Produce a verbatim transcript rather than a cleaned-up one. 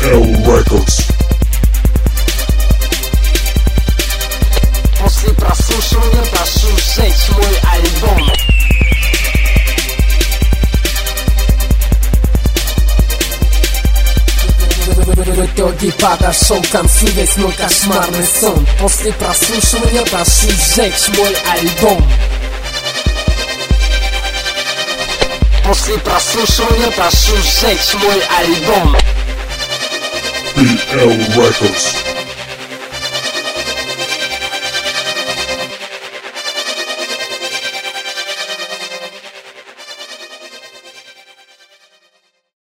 эл Records. После прослушивания прошу сжечь мой альбом. В итоге подошел к концу весь мой кошмарный сон. После прослушивания прошу сжечь мой альбом. После прослушивания прошу сжечь мой альбом. пи эл Records.